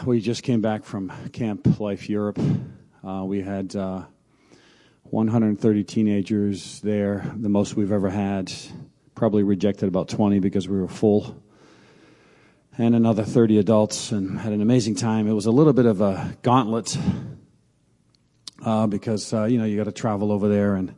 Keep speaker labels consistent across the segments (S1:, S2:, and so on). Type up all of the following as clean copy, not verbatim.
S1: We just came back from Camp Life Europe. We had 130 teenagers there, the most we've ever had. Probably rejected about 20 because we were full. And another 30 adults, and had an amazing time. It was a little bit of a gauntlet because, you got to travel over there. And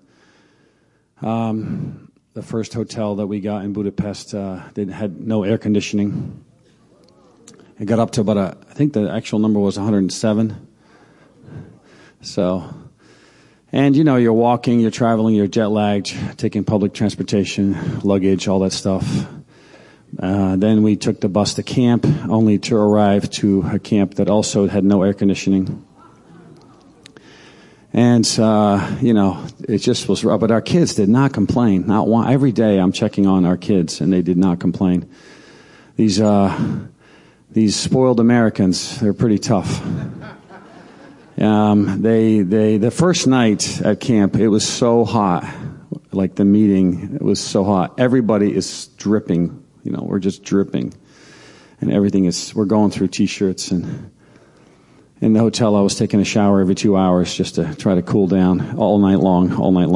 S1: the first hotel that we got in Budapest had no air conditioning. It got up to about I think the actual number was 107. So, and you're walking, you're traveling, you're jet lagged, taking public transportation, luggage, all that stuff. Then we took the bus to camp, only to arrive to a camp that also had no air conditioning. And, it just was rough. But our kids did not complain. Not one. Every day I'm checking on our kids, and they did not complain. These spoiled Americans, they're pretty tough. The first night at camp, it was so hot. Like the meeting, it was so hot. Everybody is dripping. We're just dripping. And we're going through T-shirts. And in the hotel, I was taking a shower every 2 hours just to try to cool down all night long.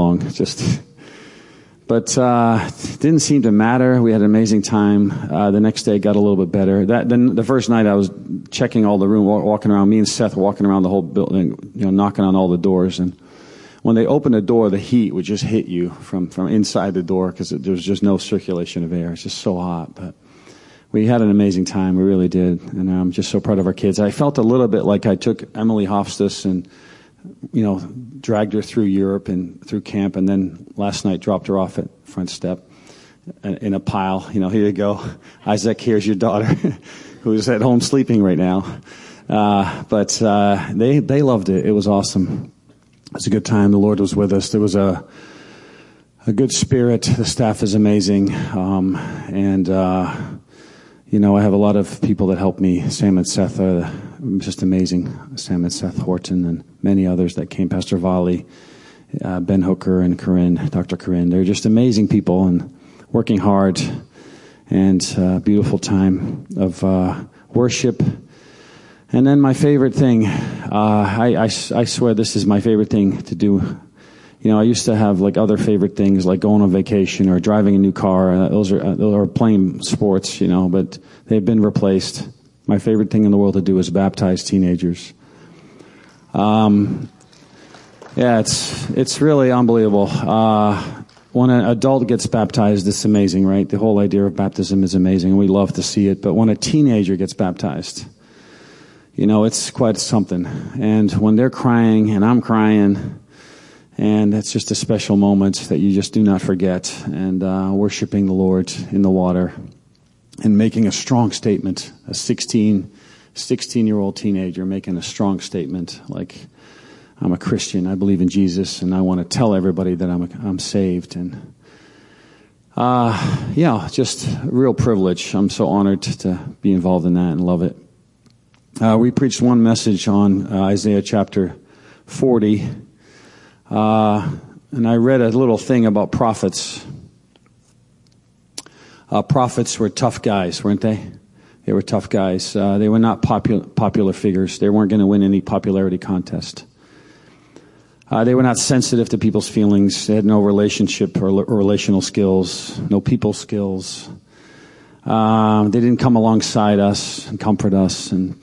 S1: But didn't seem to matter. We had an amazing time. The next day got a little bit better. Then the first night I was checking all the room, walking around. Me and Seth walking around the whole building, knocking on all the doors. And when they opened the door, the heat would just hit you from inside the door because there was just no circulation of air. It's just so hot. But we had an amazing time. We really did. And I'm just so proud of our kids. I felt a little bit like I took Emily Hofstas and dragged her through Europe and through camp, and then last night dropped her off at front step in a pile. Here you go. Isaac, here's your daughter who's at home sleeping right now. But they loved it. It was awesome. It was a good time. The Lord was with us. There was a good spirit. The staff is amazing. I have a lot of people that help me. Sam and Seth are just amazing. Sam and Seth Horton and many others that came. Pastor Volley, Ben Hooker and Dr. Corinne. They're just amazing people and working hard. And beautiful time of worship. And then my favorite thing, I swear this is my favorite thing to do. I used to have like other favorite things like going on vacation or driving a new car. Those are playing sports, but they've been replaced. My favorite thing in the world to do is baptize teenagers. It's really unbelievable. When an adult gets baptized, it's amazing, right? The whole idea of baptism is amazing. We love to see it. But when a teenager gets baptized, it's quite something. And when they're crying and I'm crying, and it's just a special moment that you just do not forget. And worshiping the Lord in the water and making a strong statement. A 16-year-old teenager making a strong statement like, I'm a Christian, I believe in Jesus, and I want to tell everybody that I'm saved. And just a real privilege. I'm so honored to be involved in that and love it. We preached one message on Isaiah chapter 40. And I read a little thing about prophets. Prophets were tough guys, weren't they? They were tough guys. They were not popular figures. They weren't going to win any popularity contest. They were not sensitive to people's feelings. They had no relationship or relational skills, no people skills. They didn't come alongside us and comfort us and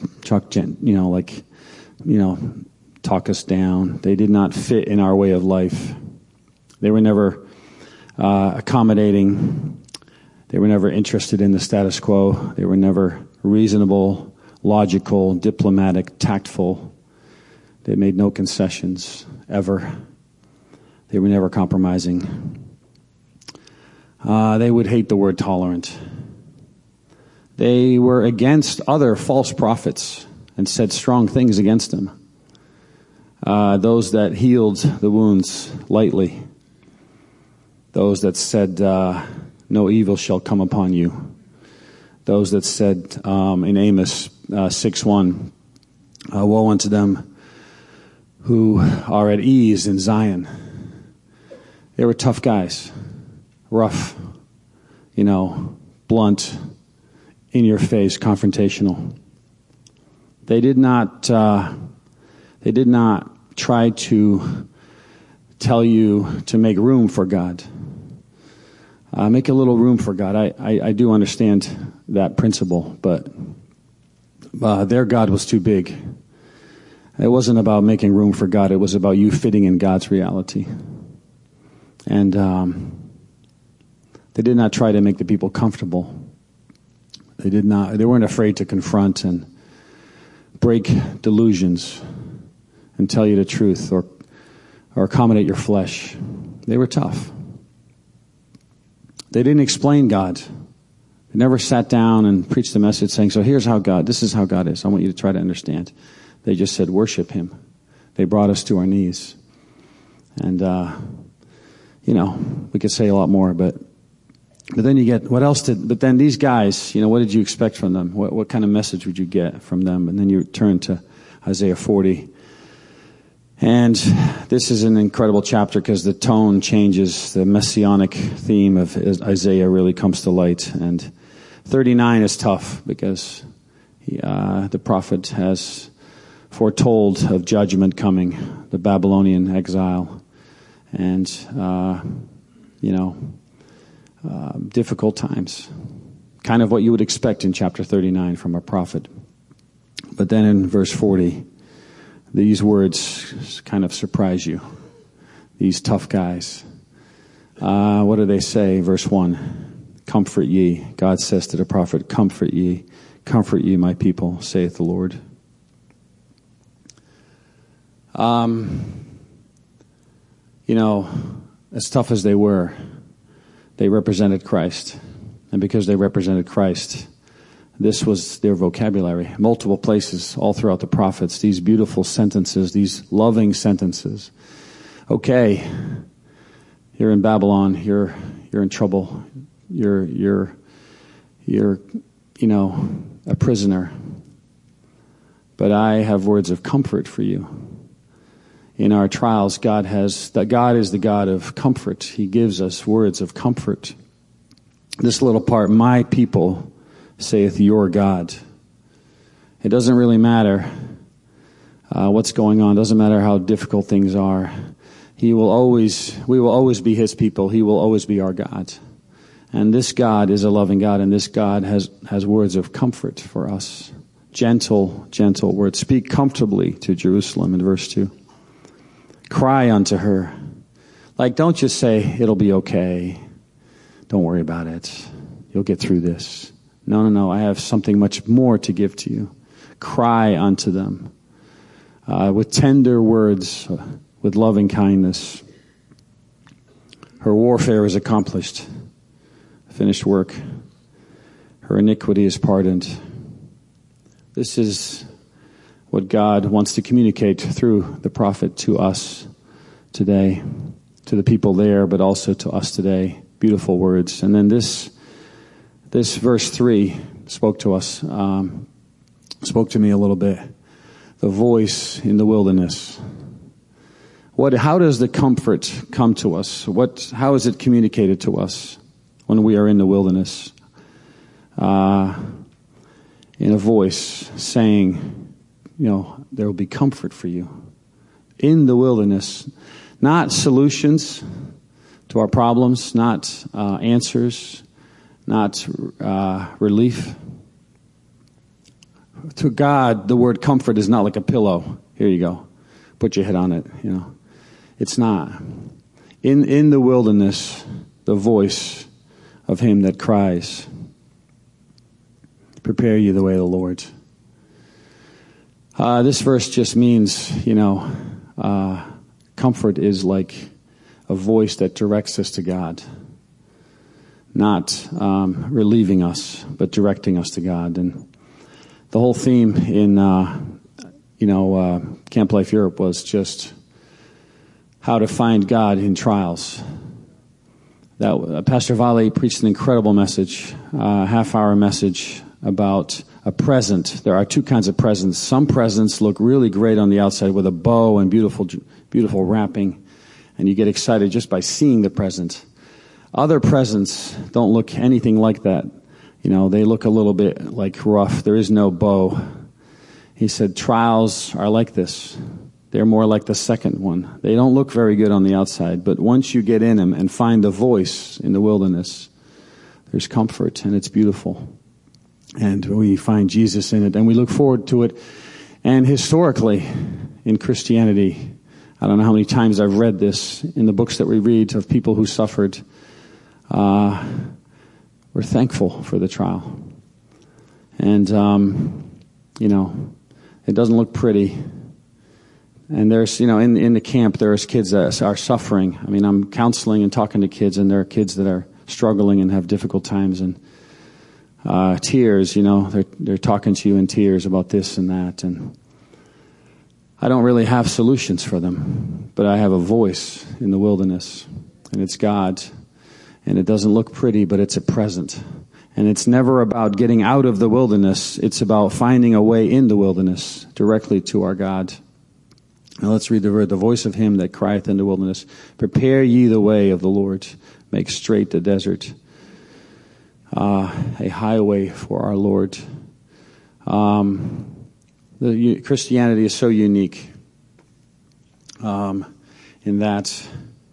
S1: talk us down. They did not fit in our way of life. They were never accommodating. They were never interested in the status quo. They were never reasonable, logical, diplomatic, tactful. They made no concessions, ever. They were never compromising. They would hate the word tolerant. They were against other false prophets and said strong things against them. Those that healed the wounds lightly. Those that said, no evil shall come upon you. Those that said in Amos 6:1, woe unto them who are at ease in Zion. They were tough guys, rough, blunt, in your face, confrontational. They did not try to tell you to make room for God. Make a little room for God. I do understand that principle, but their God was too big. It wasn't about making room for God. It was about you fitting in God's reality. And they did not try to make the people comfortable. They weren't afraid to confront and break delusions and tell you the truth or accommodate your flesh. They were tough. They didn't explain God. They never sat down and preached the message saying, so this is how God is. I want you to try to understand. They just said, worship him. They brought us to our knees. And, we could say a lot more, but then you get, but then these guys, what did you expect from them? What kind of message would you get from them? And then you turn to Isaiah 40. And this is an incredible chapter because the tone changes. The messianic theme of Isaiah really comes to light. And 39 is tough because the prophet has foretold of judgment coming, the Babylonian exile, and, difficult times. Kind of what you would expect in chapter 39 from a prophet. But then in verse 40, these words kind of surprise you. These tough guys. What do they say? Verse 1, comfort ye. God says to the prophet, comfort ye, my people, saith the Lord. As tough as they were, they represented Christ. And because they represented Christ, this was their vocabulary. Multiple places all throughout the prophets, these beautiful sentences, these loving sentences. Okay, you're in Babylon, you're in trouble, you're a prisoner. But I have words of comfort for you. In our trials, God is the God of comfort. He gives us words of comfort. This little part, my people, saith your God. It doesn't really matter what's going on. It doesn't matter how difficult things are. We will always be his people. He will always be our God. And this God is a loving God, and this God has words of comfort for us. Gentle words. Speak comfortably to Jerusalem in verse 2. Cry unto her. Don't just say, it'll be okay. Don't worry about it. You'll get through this. No. I have something much more to give to you. Cry unto them with tender words, with loving kindness. Her warfare is accomplished. Finished work. Her iniquity is pardoned. This is what God wants to communicate through the prophet to us today, to the people there, but also to us today. Beautiful words. And then this verse 3 spoke to us, spoke to me a little bit. The voice in the wilderness. How does the comfort come to us? How is it communicated to us when we are in the wilderness? In a voice saying, there will be comfort for you in the wilderness. Not solutions to our problems, not answers, not relief. To God, the word comfort is not like a pillow. Here you go. Put your head on it, It's not. In the wilderness, the voice of him that cries, prepare you the way of the Lord. This verse just means, comfort is like a voice that directs us to God. Not relieving us, but directing us to God. And the whole theme in, Camp Life Europe was just how to find God in trials. Pastor Vale preached an incredible message, half-hour message about a present. There are two kinds of presents. Some presents look really great on the outside with a bow and beautiful wrapping, and you get excited just by seeing the present. Other presents don't look anything like that. They look a little bit like rough. There is no bow. He said, trials are like this. They're more like the second one. They don't look very good on the outside, but once you get in them and find the voice in the wilderness, there's comfort, and it's beautiful. And we find Jesus in it, and we look forward to it. And historically, in Christianity, I don't know how many times I've read this in the books that we read of people who suffered. We're thankful for the trial. And, it doesn't look pretty. And there's, in the camp, there's kids that are suffering. I mean, I'm counseling and talking to kids, and there are kids that are struggling and have difficult times, and tears, they're talking to you in tears about this and that. And I don't really have solutions for them, but I have a voice in the wilderness, and it's God. And it doesn't look pretty, but it's a present. And it's never about getting out of the wilderness. It's about finding a way in the wilderness directly to our God. Now let's read the word. The voice of him that crieth in the wilderness, prepare ye the way of the Lord, make straight the desert, a highway for our Lord. Christianity is so unique in that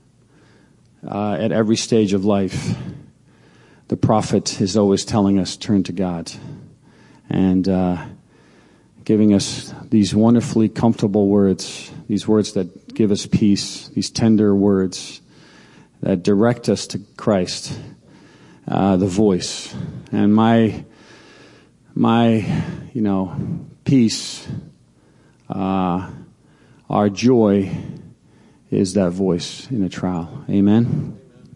S1: at every stage of life, the prophet is always telling us, turn to God, and giving us these wonderfully comfortable words, these words that give us peace, these tender words that direct us to Christ, the voice. And my peace, our joy is that voice in a trial. Amen.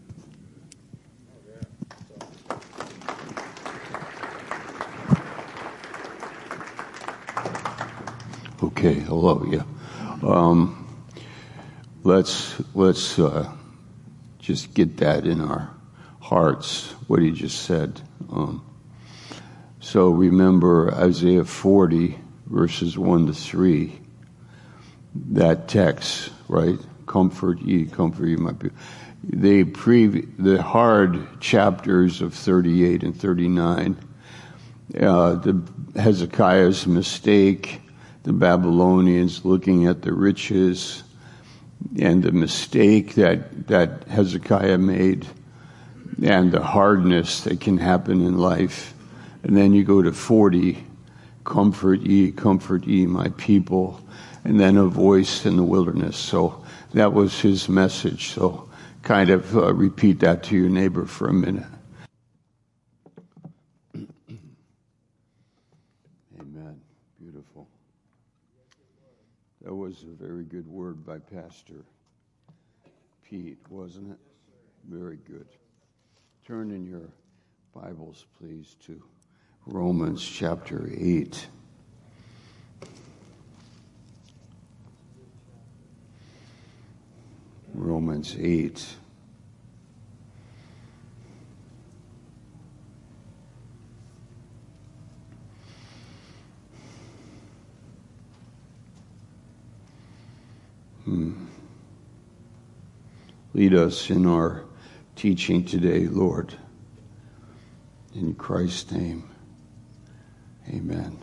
S2: Okay, hello. Yeah, let's just get that in our hearts. What he just said. So remember Isaiah 40 verses 1-3. That text, right? Comfort ye, my people. The hard chapters of 38 and 39. The Hezekiah's mistake. The Babylonians looking at the riches and the mistake that Hezekiah made and the hardness that can happen in life. And then you go to 40, comfort ye, my people. And then a voice in the wilderness. So that was his message. So kind of repeat that to your neighbor for a minute. Amen. Beautiful. That was a very good word by Pastor Pete, wasn't it? Very good. Turn in your Bibles, please, to Romans chapter 8. Romans 8. Lead us in our teaching today, Lord. In Christ's name, amen.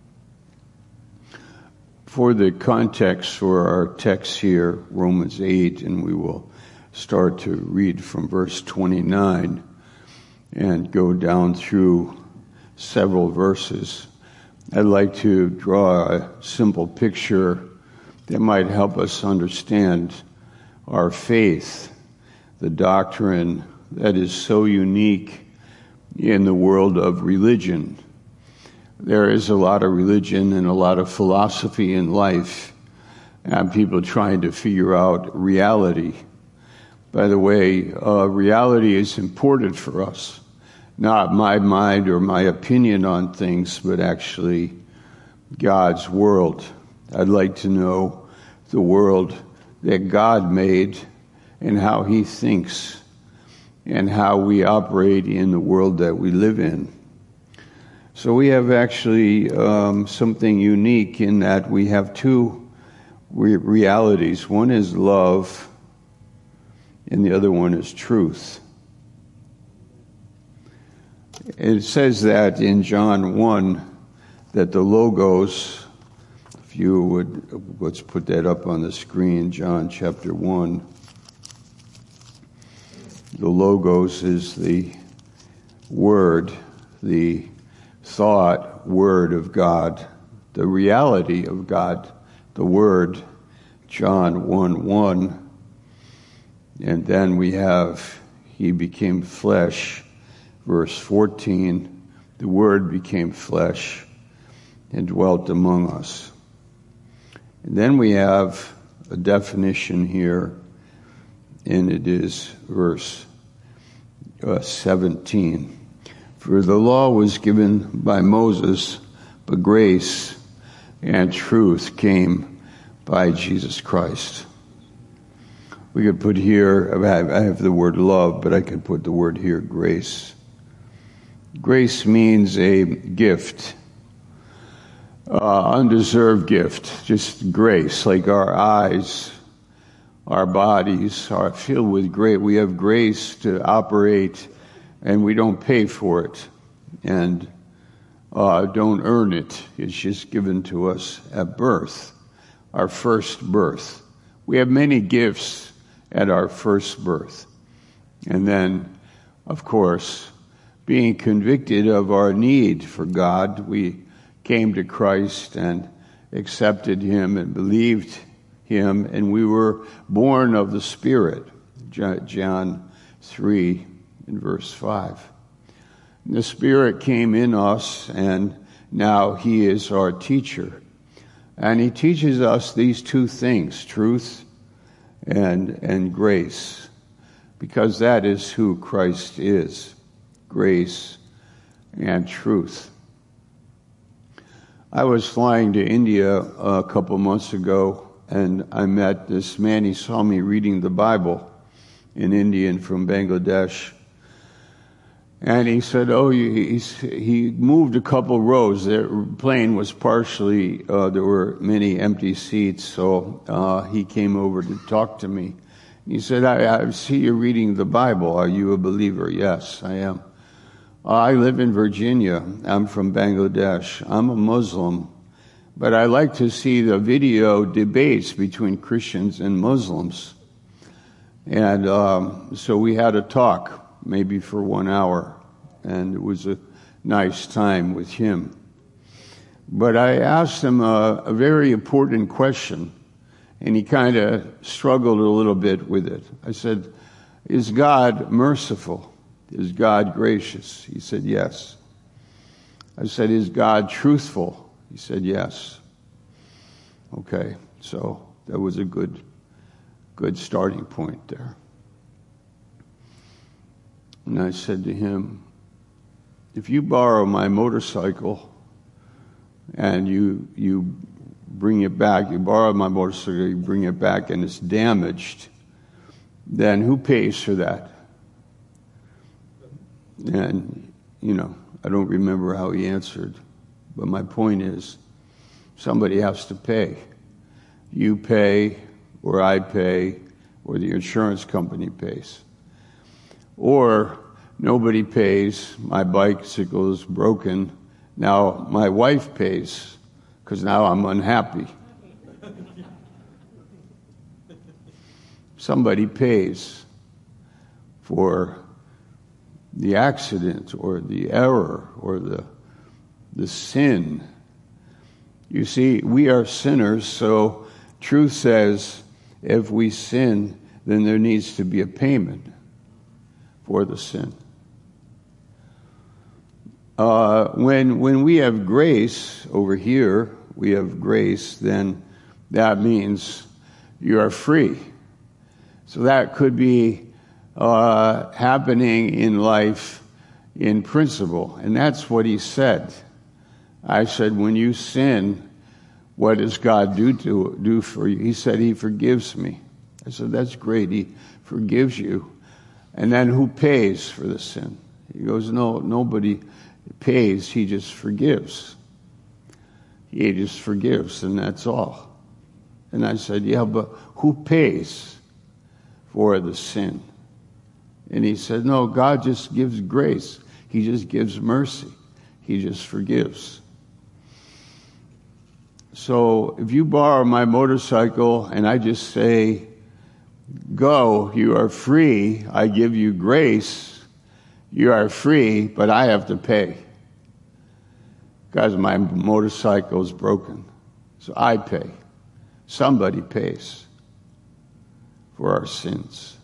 S2: For the context for our text here, Romans 8, and we will start to read from verse 29 and go down through several verses. I'd like to draw a simple picture that might help us understand our faith, the doctrine that is so unique in the world of religion. There is a lot of religion and a lot of philosophy in life, and people trying to figure out reality. By the way, reality is important for us. Not my mind or my opinion on things, but actually God's world. I'd like to know the world that God made and how he thinks and how we operate in the world that we live in. So we have actually something unique in that we have two realities. One is love and the other one is truth. It says that in John 1 that the Logos If you would, let's put that up on the screen, John chapter 1. The Logos is the Word, the thought, Word of God, the reality of God, the Word, John 1:1. And then we have, He became flesh, verse 14. The Word became flesh and dwelt among us. And then we have a definition here, and it is verse 17. For the law was given by Moses, but grace and truth came by Jesus Christ. We could put here, I have the word love, but I could put the word here, grace. Grace means a gift, undeserved gift, just grace, like our eyes, our bodies are filled with grace. We have grace to operate, and we don't pay for it, and don't earn it. It's just given to us at birth, our first birth. We have many gifts at our first birth. And then, of course, being convicted of our need for God, we came to Christ and accepted Him and believed Him, and we were born of the Spirit. John 3 and verse 5. The Spirit came in us, and now He is our teacher. And He teaches us these two things, truth and grace, because that is who Christ is, grace and truth. I was flying to India a couple months ago, and I met this man. He saw me reading the Bible in Indian from Bangladesh. And he said, he moved a couple rows. The plane was partially, there were many empty seats, so he came over to talk to me. He said, I see you reading the Bible. Are you a believer? Yes, I am. I live in Virginia. I'm from Bangladesh. I'm a Muslim. But I like to see the video debates between Christians and Muslims. And so we had a talk, maybe for 1 hour, and it was a nice time with him. But I asked him a very important question, and he kind of struggled a little bit with it. I said, is God merciful? Is God gracious? He said, yes. I said, is God truthful? He said, yes. Okay, so that was a good starting point there. And I said to him, if you borrow my motorcycle and you bring it back, you borrow my motorcycle, you bring it back and it's damaged, then who pays for that? And, I don't remember how he answered, but my point is, somebody has to pay. You pay, or I pay, or the insurance company pays. Or nobody pays, my bicycle is broken, now my wife pays, because now I'm unhappy. Somebody pays for the accident or the error or the sin. You see, we are sinners, so truth says if we sin, then there needs to be a payment for the sin. When we have grace over here, we have grace, then that means you are free. So that could be happening in life in principle. And that's what he said. I said, when you sin, what does God do for you? He said, He forgives me. I said, that's great. He forgives you. And then who pays for the sin? He goes, no, nobody pays. He just forgives. He just forgives, and that's all. And I said, yeah, but who pays for the sin? And he said, no, God just gives grace. He just gives mercy. He just forgives. So if you borrow my motorcycle and I just say, go, you are free, I give you grace, you are free, but I have to pay. Because my motorcycle is broken. So I pay. Somebody pays for our sins.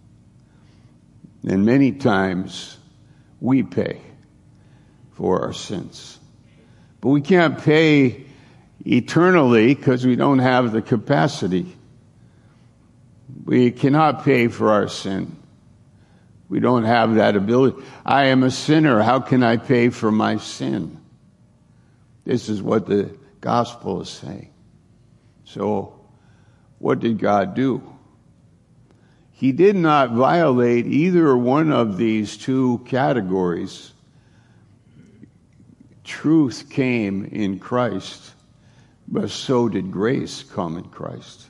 S2: And many times we pay for our sins. But we can't pay eternally because we don't have the capacity. We cannot pay for our sin. We don't have that ability. I am a sinner. How can I pay for my sin? This is what the gospel is saying. So, what did God do? He did not violate either one of these two categories. Truth came in Christ, but so did grace come in Christ.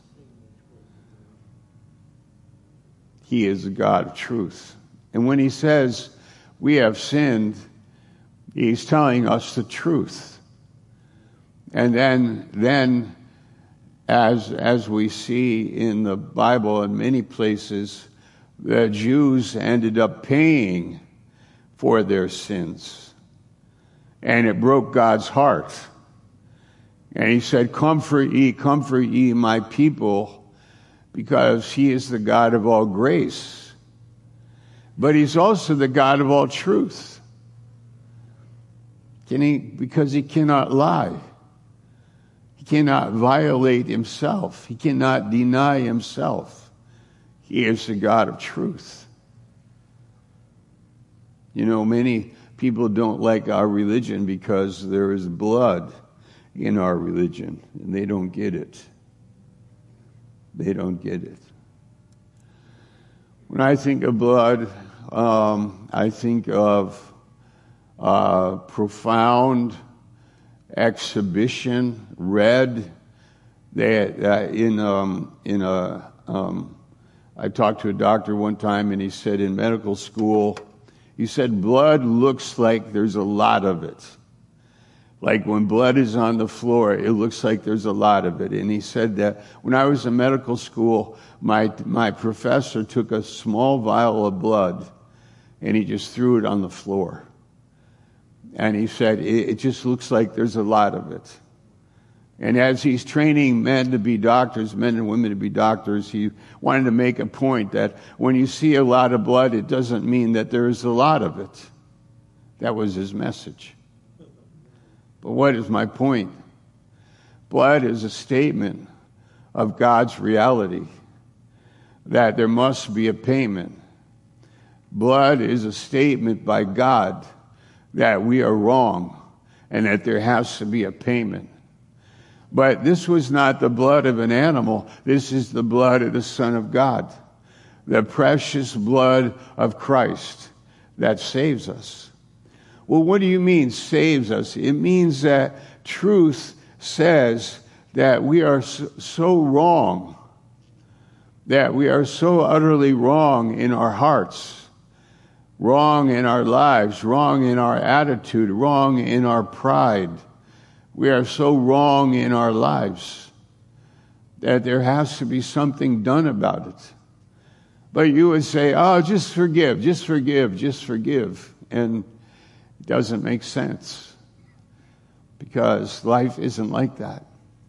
S2: He is the God of truth. And when he says we have sinned, he's telling us the truth. And then as we see in the Bible in many places, the Jews ended up paying for their sins. And it broke God's heart. And he said, comfort ye my people, because he is the God of all grace. But he's also the God of all truth. Because he cannot lie. He cannot violate himself. He cannot deny himself. He is the God of truth. You know, many people don't like our religion because there is blood in our religion, and they don't get it. They don't get it. When I think of blood, I think of profound exhibition, red. I talked to a doctor one time, and he said in medical school, he said blood looks like there's a lot of it. Like when blood is on the floor, it looks like there's a lot of it. And he said that when I was in medical school, my professor took a small vial of blood and he just threw it on the floor. And he said, it just looks like there's a lot of it. And as he's training men to be doctors, men and women to be doctors, he wanted to make a point that when you see a lot of blood, it doesn't mean that there is a lot of it. That was his message. But what is my point? Blood is a statement of God's reality, that there must be a payment. Blood is a statement by God that we are wrong and that there has to be a payment. But this was not the blood of an animal. This is the blood of the Son of God, the precious blood of Christ that saves us. Well, what do you mean saves us? It means that truth says that we are so wrong, that we are so utterly wrong in our hearts, wrong in our lives, wrong in our attitude, wrong in our pride. We are so wrong in our lives that there has to be something done about it. But you would say, oh, just forgive, just forgive, just forgive. And it doesn't make sense because life isn't like that.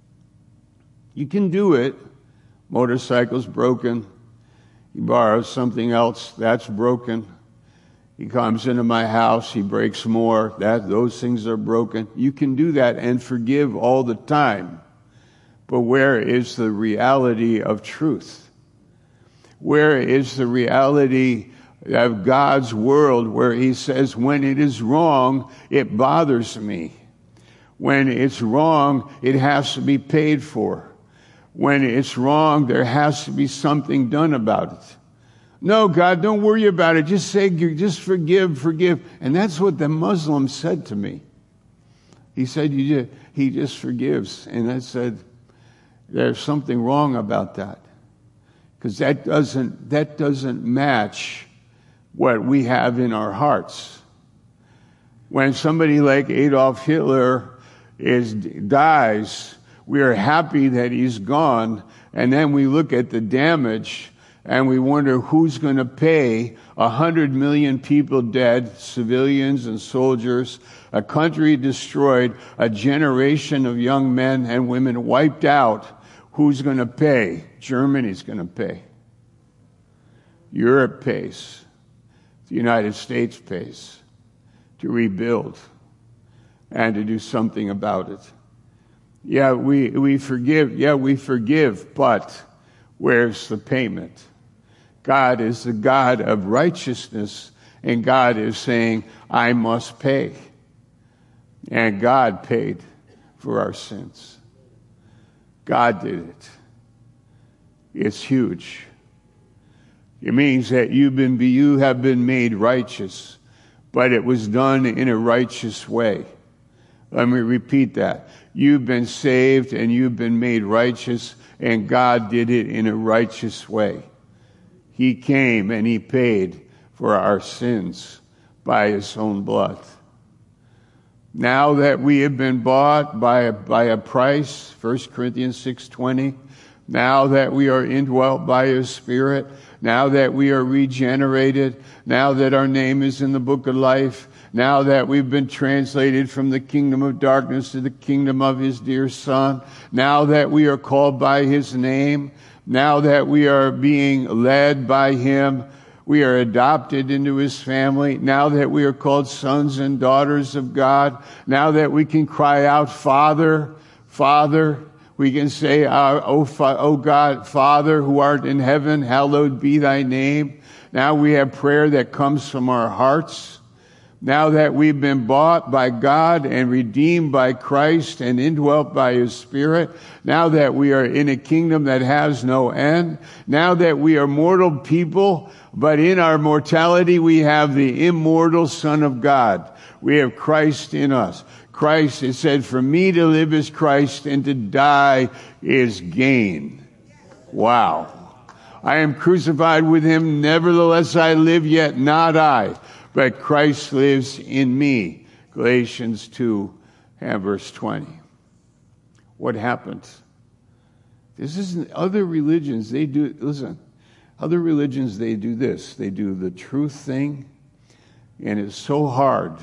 S2: You can do it. Motorcycle's broken. He borrows something else, that's broken. He comes into my house, he breaks more, those things are broken. You can do that and forgive all the time. But where is the reality of truth? Where is the reality of God's world where he says, when it is wrong, it bothers me. When it's wrong, it has to be paid for. When it's wrong, there has to be something done about it. No, God, don't worry about it. Just say, just forgive. And that's what the Muslim said to me. He said, he just forgives. And I said, there's something wrong about that. Because that doesn't match what we have in our hearts. When somebody like Adolf Hitler dies, we are happy that he's gone, and then we look at the damage and we wonder who's going to pay 100 million people dead, civilians and soldiers, a country destroyed, a generation of young men and women wiped out. Who's going to pay? Germany's going to pay. Europe pays. The United States pays to rebuild and to do something about it. Yeah, we forgive. Yeah, we forgive, but where's the payment? God is the God of righteousness, and God is saying, I must pay. And God paid for our sins. God did it. It's huge. It means that you have been made righteous, but it was done in a righteous way. Let me repeat that. You've been saved and you've been made righteous, and God did it in a righteous way. He came and he paid for our sins by his own blood. Now that we have been bought by a price, 1 Corinthians 6:20, now that we are indwelt by his Spirit, now that we are regenerated, now that our name is in the book of life, now that we've been translated from the kingdom of darkness to the kingdom of his dear Son, now that we are called by his name, now that we are being led by him, we are adopted into his family, now that we are called sons and daughters of God, now that we can cry out, Father, Father, we can say, O God, Father, who art in heaven, hallowed be thy name. Now we have prayer that comes from our hearts. Now that we've been bought by God and redeemed by Christ and indwelt by his Spirit, now that we are in a kingdom that has no end, now that we are mortal people, but in our mortality we have the immortal Son of God. We have Christ in us. Christ, it said, for me to live is Christ and to die is gain. Wow. I am crucified with him, nevertheless I live, yet not I, but Christ lives in me. Galatians 2 and verse 20. What happened? This isn't other religions. Other religions, they do this. They do the truth thing, and it's so hard.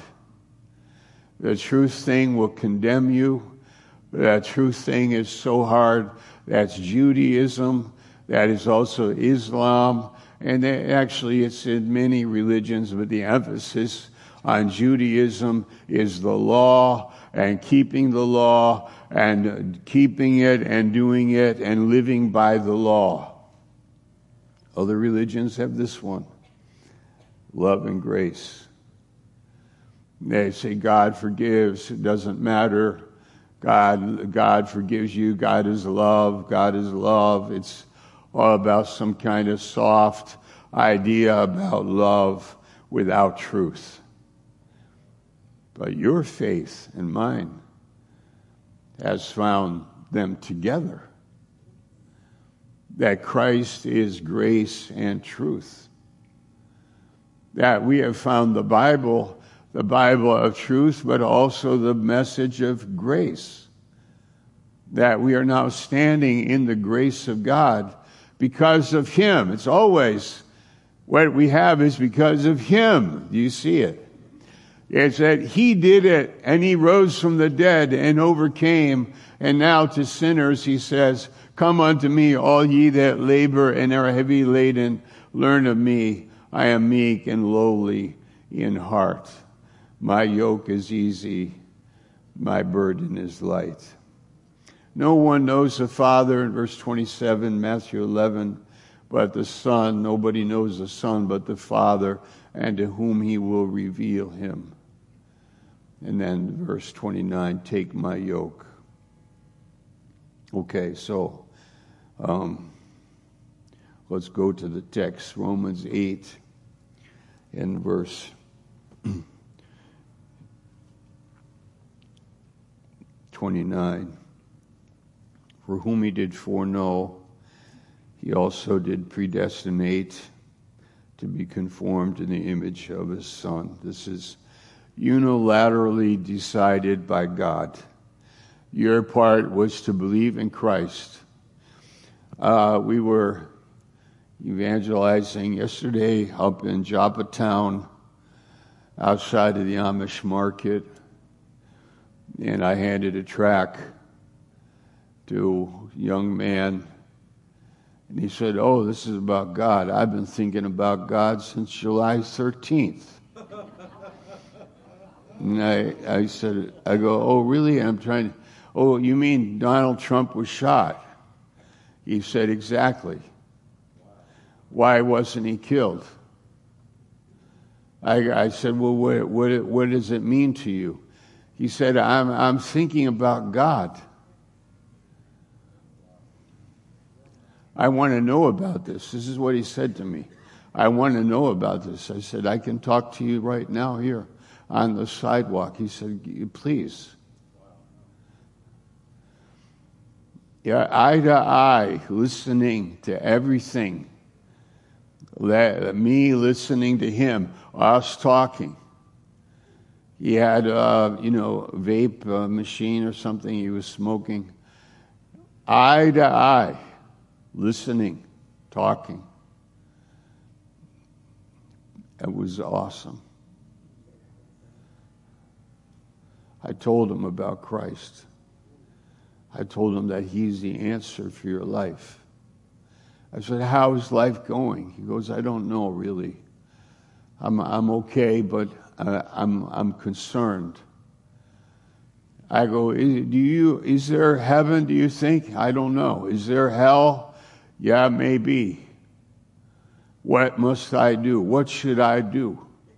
S2: The truth thing will condemn you. That truth thing is so hard. That's Judaism. That is also Islam. And actually, it's in many religions, but the emphasis on Judaism is the law and keeping the law and keeping it and doing it and living by the law. Other religions have this one, love and grace. They say God forgives, it doesn't matter. God forgives you, God is love, God is love. It's all about some kind of soft idea about love without truth. But your faith and mine has found them together. That Christ is grace and truth. That we have found the Bible of truth, but also the message of grace. That we are now standing in the grace of God because of him. It's always what we have is because of him. Do you see it? It's that he did it and he rose from the dead and overcame. And now to sinners he says, come unto me, all ye that labor and are heavy laden, learn of me. I am meek and lowly in heart. My yoke is easy, my burden is light. No one knows the Father, in verse 27, Matthew 11, but the Son. Nobody knows the Son but the Father, and to whom he will reveal him. And then verse 29, take my yoke. Okay, so let's go to the text, Romans 8 and verse 29. For whom he did foreknow, he also did predestinate to be conformed to the image of his Son. This is unilaterally decided by God. Your part was to believe in Christ. We were evangelizing yesterday up in Joppa Town, outside of the Amish market, and I handed a tract to a young man, and he said, "Oh, this is about God. I've been thinking about God since July 13th. And I said, I go, "Oh, really?" And "Oh, you mean Donald Trump was shot?" He said, "Exactly. Why wasn't he killed?" I said, "Well, what does it mean to you?" He said, I'm thinking about God. I want to know about this. This is what he said to me. I want to know about this. I said, "I can talk to you right now here on the sidewalk." He said, "Please." Yeah, eye to eye, listening to everything. Me listening to him, us talking. He had, a vape machine or something he was smoking. Eye to eye, listening, talking. It was awesome. I told him about Christ. I told him that he's the answer for your life. I said, "How's life going?" He goes, "I don't know really. I'm okay, but I'm concerned." I go, "Is there heaven, do you think?" "I don't know." "Is there hell?" "Yeah, maybe." "What must I do? What should I do?"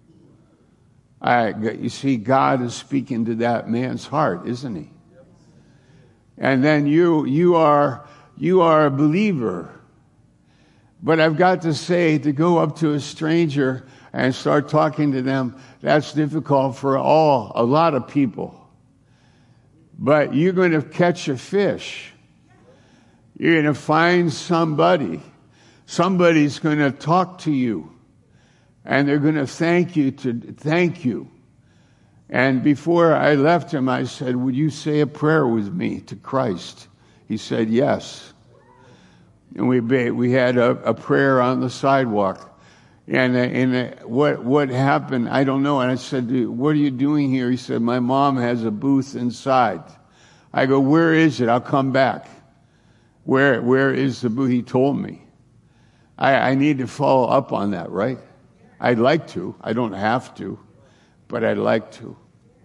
S2: You see, God is speaking to that man's heart, isn't he? And then you are a believer. But I've got to say, to go up to a stranger and start talking to them, that's difficult for a lot of people. But you're going to catch a fish. You're going to find somebody. Somebody's going to talk to you. And they're going to thank you. And before I left him, I said, "Would you say a prayer with me to Christ?" He said, "Yes." And we had a prayer on the sidewalk. And what happened, I don't know. And I said, "What are you doing here?" He said, "My mom has a booth inside." I go, "Where is it? I'll come back." Where is the booth? He told me. I need to follow up on that, right? I'd like to. I don't have to, but I'd like to.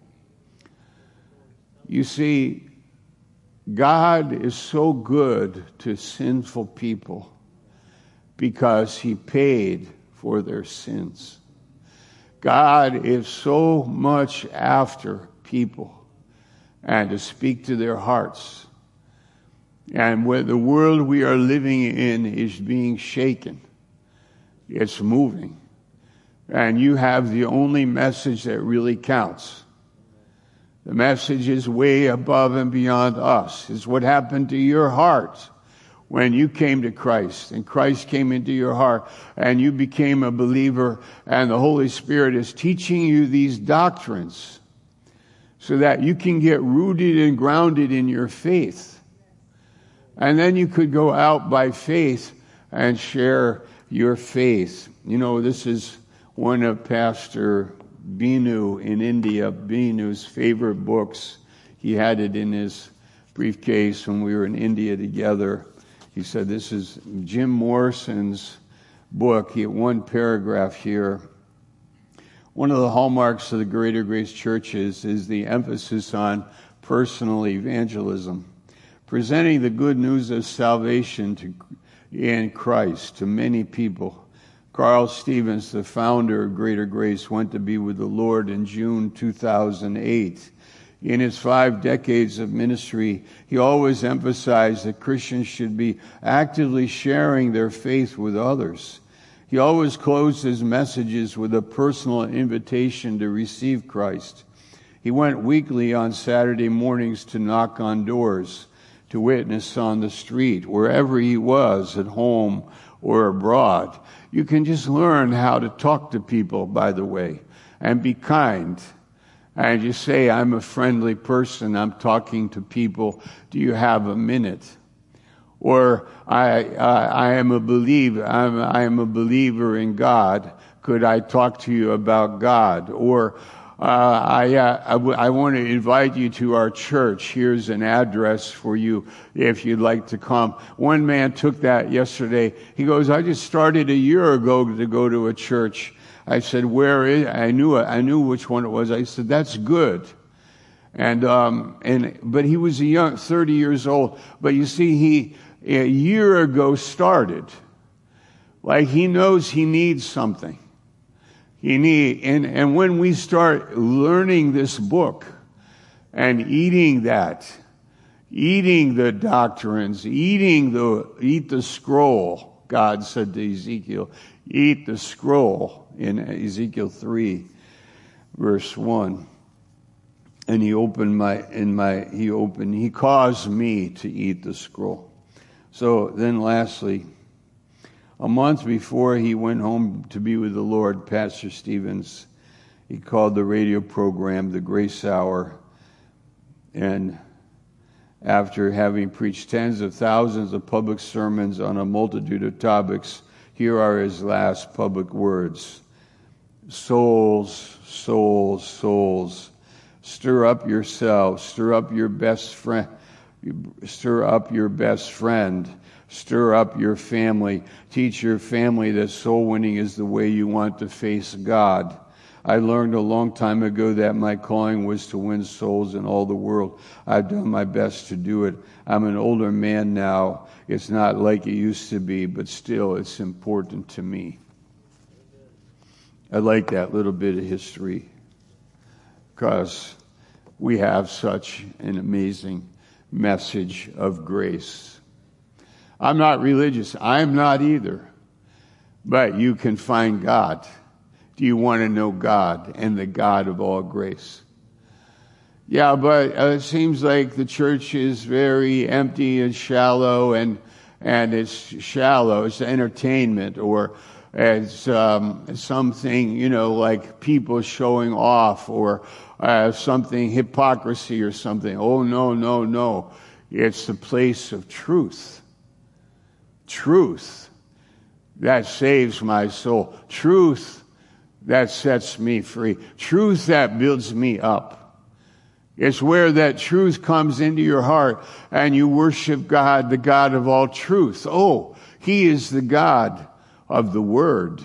S2: You see, God is so good to sinful people because he paid for their sins. God is so much after people and to speak to their hearts. And when the world we are living in is being shaken, it's moving. And you have the only message that really counts. The message is way above and beyond us. It's what happened to your heart when you came to Christ and Christ came into your heart and you became a believer, and the Holy Spirit is teaching you these doctrines so that you can get rooted and grounded in your faith. And then you could go out by faith and share your faith. You know, this is one of Pastor Binu in India, Binu's favorite books. He had it in his briefcase when we were in India together. He said, this is Jim Morrison's book. He had one paragraph here. One of the hallmarks of the Greater Grace churches is the emphasis on personal evangelism, presenting the good news of salvation in Christ to many people. Carl Stevens, the founder of Greater Grace, went to be with the Lord in June 2008. In his 5 decades of ministry, he always emphasized that Christians should be actively sharing their faith with others. He always closed his messages with a personal invitation to receive Christ. He went weekly on Saturday mornings to knock on doors, to witness on the street, wherever he was, at home or abroad. You can just learn how to talk to people, by the way, and be kind. And you say, I'm a friendly person. I'm talking to people. Do you have a minute? Or I am a believer. I am a believer in God. Could I talk to you about God? Or I want to invite you to our church. Here's an address for you if you'd like to come. One man took that yesterday. He goes, I just started a year ago to go to a church. I said, where is it? I knew which one it was. I said, that's good. But he was 30 years old. But you see, he a year ago started. Like he knows he needs something. And when we start learning this book and eating the doctrines, eat the scroll, God said to Ezekiel, eat the scroll in Ezekiel 3, verse 1. And he caused me to eat the scroll. So then lastly, a month before he went home to be with the Lord, Pastor Stevens, he called the radio program The Grace Hour. And after having preached tens of thousands of public sermons on a multitude of topics, here are his last public words. Souls, souls, souls, stir up yourselves, stir up your best friend, stir up your best friend, stir up your family, teach your family that soul winning is the way you want to face God. I learned a long time ago that my calling was to win souls in all the world. I've done my best to do it. I'm an older man now. It's not like it used to be, but still it's important to me. I like that little bit of history because we have such an amazing message of grace. I'm not religious. I'm not either. But you can find God. Do you want to know God and the God of all grace? Yeah, but it seems like the church is very empty and shallow, and it's shallow. It's entertainment, or it's something, like people showing off, or something, hypocrisy or something. Oh, no. It's the place of truth. Truth that saves my soul. Truth that sets me free. Truth that builds me up. It's where that truth comes into your heart and you worship God, the God of all truth. Oh, He is the God of the Word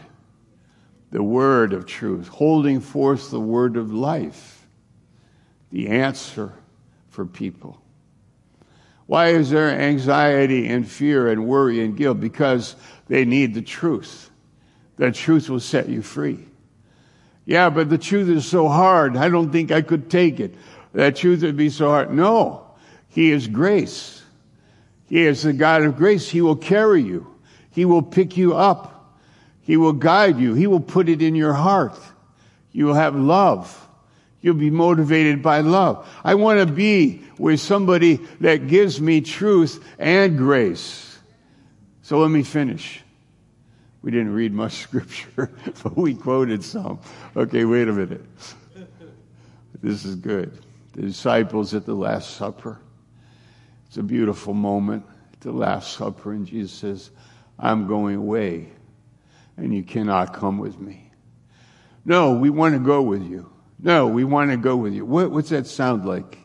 S2: of truth, holding forth the word of life, the answer for people. Why is there anxiety and fear and worry and guilt? Because they need the truth. The truth will set you free. Yeah, but the truth is so hard. I don't think I could take it. That truth would be so hard. No, He is grace. He is the God of grace. He will carry you. He will pick you up. He will guide you. He will put it in your heart. You will have love. You'll be motivated by love. I want to be with somebody that gives me truth and grace. So let me finish. We didn't read much scripture, but we quoted some. Okay, wait a minute. This is good. The disciples at the Last Supper. It's a beautiful moment at the Last Supper, and Jesus says, I'm going away, and you cannot come with me. No, we want to go with you. No, we want to go with you. What's that sound like?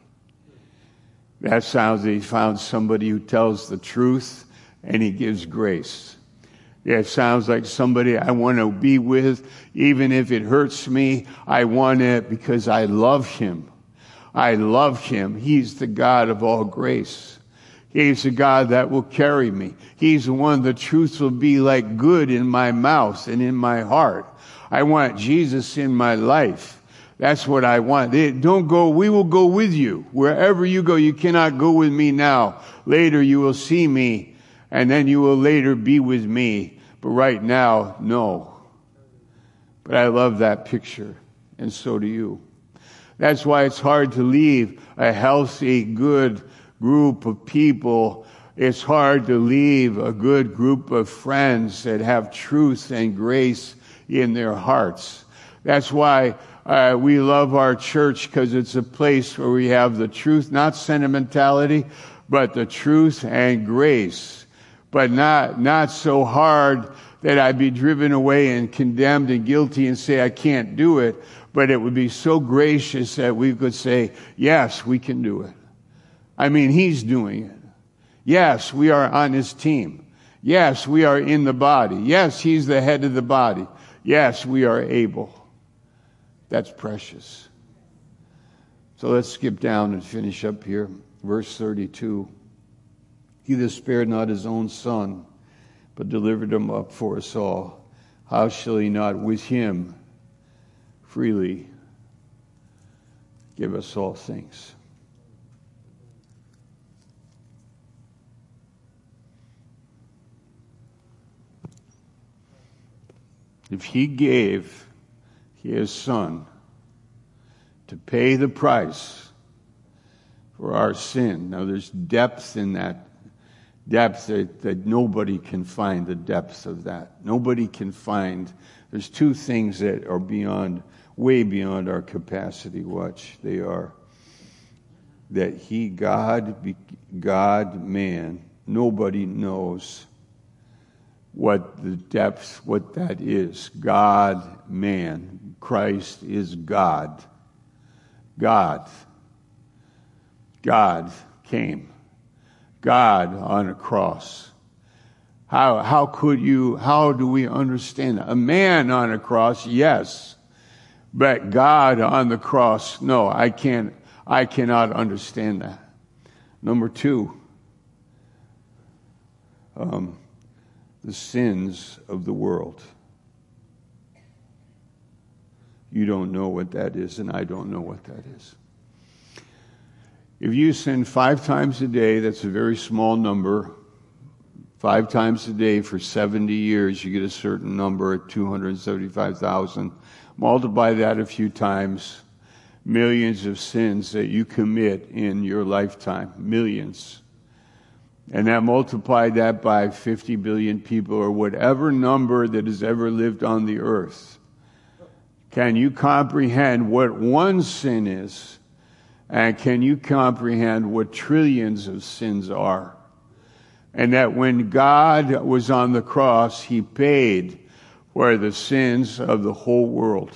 S2: That sounds that he found somebody who tells the truth and he gives grace. It sounds like somebody I want to be with, even if it hurts me. I want it because I love him. I love him. He's the God of all grace. He's the God that will carry me. He's the one the truth will be like good in my mouth and in my heart. I want Jesus in my life. That's what I want. Don't go. We will go with you. Wherever you go, you cannot go with me now. Later you will see me, and then you will later be with me. But right now, no. But I love that picture, and so do you. That's why it's hard to leave a healthy, good group of people. It's hard to leave a good group of friends that have truth and grace in their hearts. That's why we love our church, because it's a place where we have the truth, not sentimentality, but the truth and grace. But not so hard that I'd be driven away and condemned and guilty and say I can't do it. But it would be so gracious that we could say, yes, we can do it. I mean, He's doing it. Yes, we are on His team. Yes, we are in the body. Yes, He's the head of the body. Yes, we are able. That's precious. So let's skip down and finish up here. Verse 32. He that spared not His own Son, but delivered Him up for us all, how shall He not with Him freely give us all things? If He gave His Son to pay the price for our sin, now there's depth in that, depth that nobody can find the depth of that. Nobody can find. There's two things that are way beyond our capacity. Watch, they are that He, God, man, nobody knows what the depth, what that is. God, man. Christ is God. God came. God on a cross. How do we understand that? A man on a cross, yes. But God on the cross, no, I cannot understand that. Number two, the sins of the world. You don't know what that is, and I don't know what that is. If you sin 5 times a day, that's a very small number. 5 times a day for 70 years, you get a certain number at 275,000. Multiply that a few times. Millions of sins that you commit in your lifetime. Millions. And that multiply that by 50 billion people, or whatever number that has ever lived on the earth. Can you comprehend what one sin is? And can you comprehend what trillions of sins are? And that when God was on the cross, He paid for the sins of the whole world.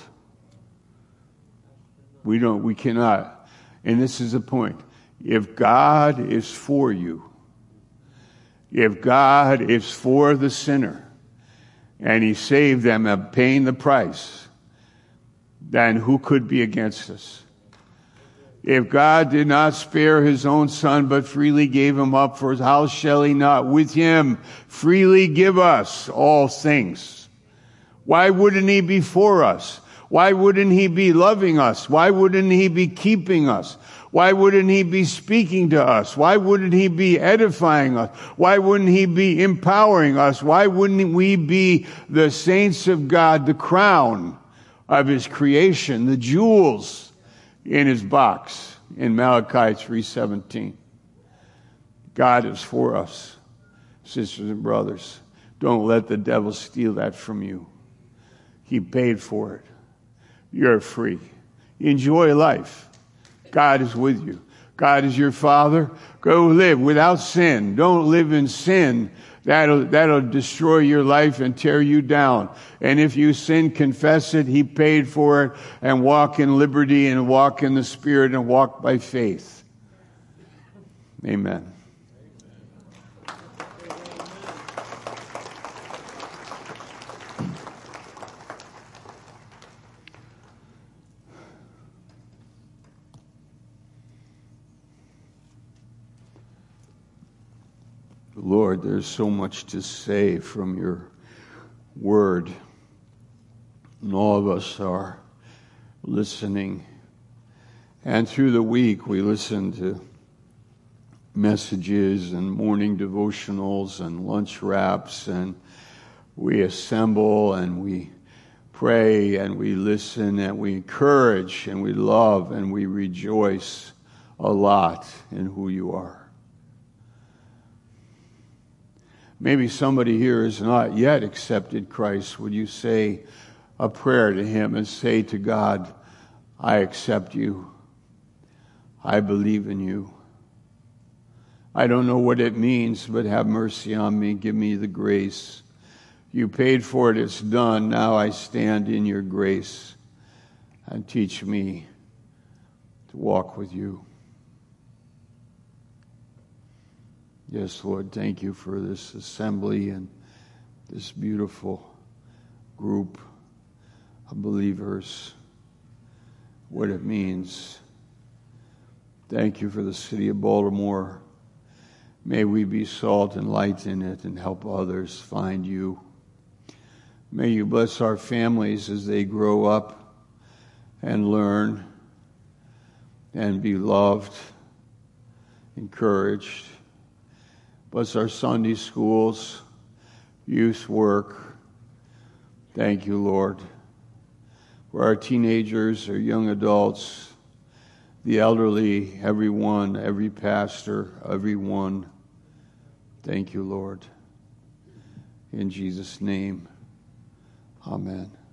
S2: We cannot. And this is the point. If God is for you, if God is for the sinner, and He saved them at paying the price, then who could be against us? If God did not spare His own Son, but freely gave Him up for us, how shall He not with Him freely give us all things? Why wouldn't He be for us? Why wouldn't He be loving us? Why wouldn't He be keeping us? Why wouldn't He be speaking to us? Why wouldn't He be edifying us? Why wouldn't He be empowering us? Why wouldn't we be the saints of God, the crown of His creation, the jewels in His box in Malachi 3:17? God is for us, sisters and brothers. Don't let the devil steal that from you. He paid for it. You're free. Enjoy life. God is with you. God is your Father. Go live without sin. Don't live in sin. That'll destroy your life and tear you down. And if you sin, confess it. He paid for it. And walk in liberty and walk in the Spirit and walk by faith. Amen. Lord, there's so much to say from your word. And all of us are listening. And through the week, we listen to messages and morning devotionals and lunch wraps, and we assemble and we pray and we listen and we encourage and we love and we rejoice a lot in who you are. Maybe somebody here has not yet accepted Christ. Would you say, a prayer to him and say to God, I accept you. I believe in you. I don't know what it means, but have mercy on me. Give me the grace. You paid for it. It's done. Now I stand in your grace, and teach me to walk with you. Yes, Lord, thank you for this assembly and this beautiful group of believers, what it means. Thank you for the city of Baltimore. May we be salt and light in it and help others find you. May you bless our families as they grow up and learn and be loved, encouraged. Bless our Sunday schools, youth work. Thank you, Lord. For our teenagers, our young adults, the elderly, everyone, every pastor, everyone. Thank you, Lord. In Jesus' name, amen.